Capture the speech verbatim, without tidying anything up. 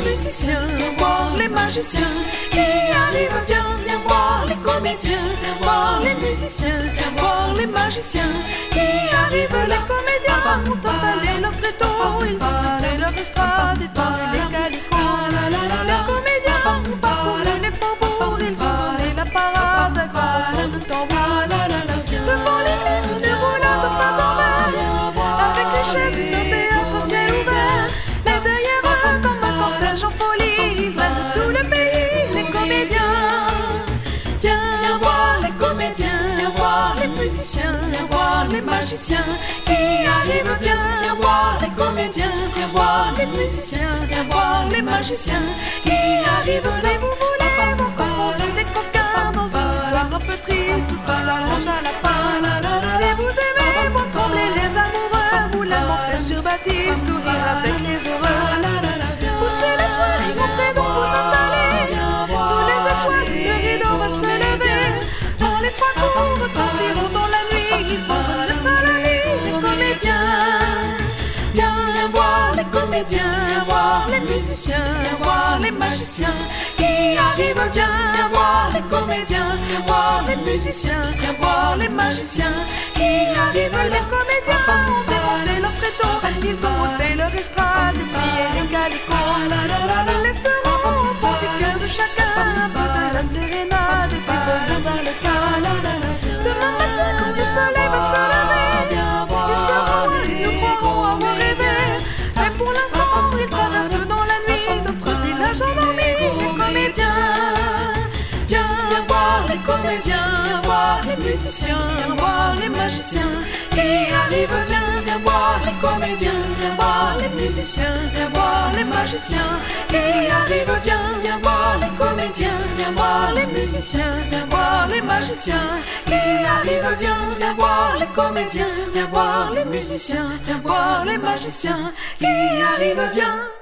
musiciens, viens voir les magiciens qui arrivent, viens, viens voir les comédiens, viens voir les musiciens, viens voir les magiciens qui arrivent, les comédiens ont installé leur tréteau, ils ont tracé leur estrade, étendu les calicots, les comédiens ont parcouru les faubourgs, ils ont donné la parade à grands de tambour, devant l'église une roulade de pain en verre, avec les chaises d'un théâtre à ciel ouvert, les derrière eux comme un cortège en folie, viennent de tout le pays les comédiens. Viens, viens voir les comédiens, viens voir les musiciens, viens voir les magiciens qui arrivent, viens, viens voir les comédiens, viens voir les musiciens, viens voir les magiciens qui arrivent. Si vous voulez vos paroles des coquins dans une histoire un peu triste, tout s'arrange à la fin. Si vous aimez voir trembler les amoureux, vous lamentez sur Baptiste ou rire avec les heureux. Poussez les toiles, rentrez donc vous installer. Sous les étoiles, le rideau va se lever. Dans les trois cours, retentiront dans la nuit. Ils vont renaître à la vie, les comédiens. Viens, viens voir les comédiens, viens voir les musiciens, viens voir les magiciens qui arrivent. Viens, viens voir les comédiens, viens voir les musiciens, viens voir les magiciens qui arrivent. Les comédiens ont démonté leur tréteau, ils ont monté leur estrade, plié les calicots. Ils laisseront au fond du cœur de chacun un peu de la sérénade et du bonheur dans le cœur. Demain matin, quand le soleil va se lever, ils seront et nous croirons avoir rêvé. Mais pour l'instant, ils traversent dans la nuit d'autres villages endormis. Les comédiens, viens, viens voir les comédiens, viens voir les musiciens, viens voir les magiciens qui arrivent. Viens, viens voir les comédiens, viens voir les musiciens, viens voir les magiciens qui arrivent. Viens, viens voir les comédiens, viens voir les musiciens, viens voir les magiciens qui arrivent. Viens, viens voir les comédiens, viens voir les musiciens, viens voir les magiciens qui arrivent. Viens.